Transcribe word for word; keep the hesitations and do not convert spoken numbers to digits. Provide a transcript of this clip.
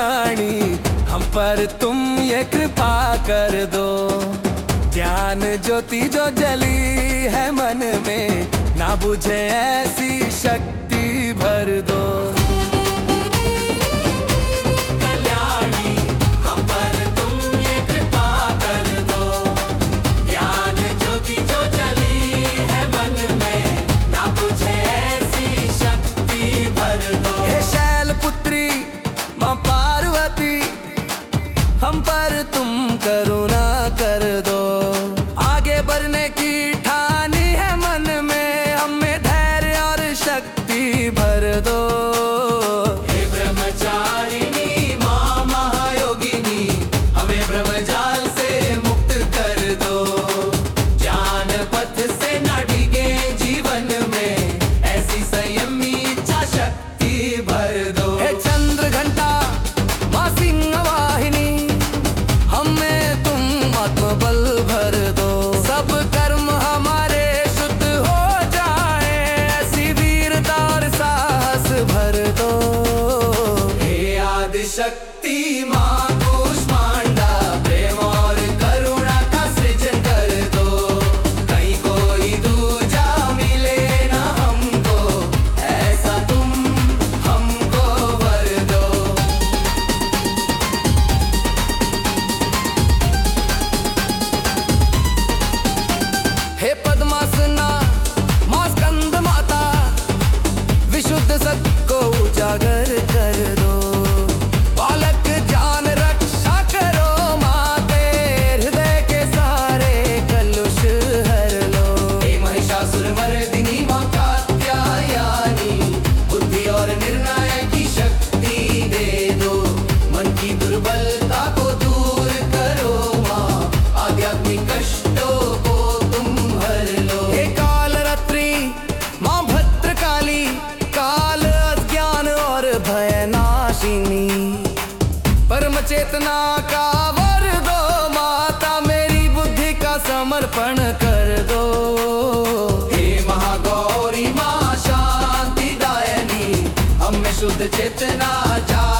कल्याणी, हम पर तुम ये कृपा कर दो। ज्ञान ज्योति जो जली है मन में, ना बुझे ऐसी शक्ति भर दो। कल्याणी, हम पर तुम ये कृपा कर दो। ज्ञान ज्योति जो जली है मन में, ना बुझे ऐसी शक्ति भर दो। हे शैलपुत्री माँ पार्वती, हम पर तुम करुणा कर दो। आगे बढ़ने की ठानी है मन में, हमें धैर्य और शक्ति भर दो। हे ब्रह्मचारिणी माँ महायोगिनी, हमें ब्रह्मजाल से मुक्त कर दो। ज्ञान पथ से न डिगे जीवन में, ऐसी संयमी इच्छा शक्ति भर दो। हे चंद्र घंटा माँ सिंह वाहिनी, हमें तुम आत्मबल भर दो। सब कर्म हमारे शुद्ध हो जाए, ऐसी वीरता और साहस भर दो। हे आदि शक्ति माँ कूष्मांडा, प्रेम और करुणा का सृजन कर दो। कहीं कोई दूजा मिले ना हमको, ऐसा तुम हमको वर दो। हे पद्मासना माँ स्कंद माता, विशुद्ध सत्य को उजागर कर दो। बालक जान रक्षा करो माते, हृदय के सारे कलुष हर लो। हे महिषासुर मर्दिनी माँ कात्यायनी, बुद्धि और निर्णय की शक्ति दे दो। मन की दुर्बलता को दूर करो माँ, आध्यात्मिक कष्टों को तुम हर लो। हे कालरात्रि माँ भद्रकाली, काल अज्ञान और भयनाशिनी, परम चेतना का वर दो माता, मेरी बुद्धि का समर्पण कर दो। हे महागौरी माँ शांतिदायनी, हमें शुद्ध चेतना जा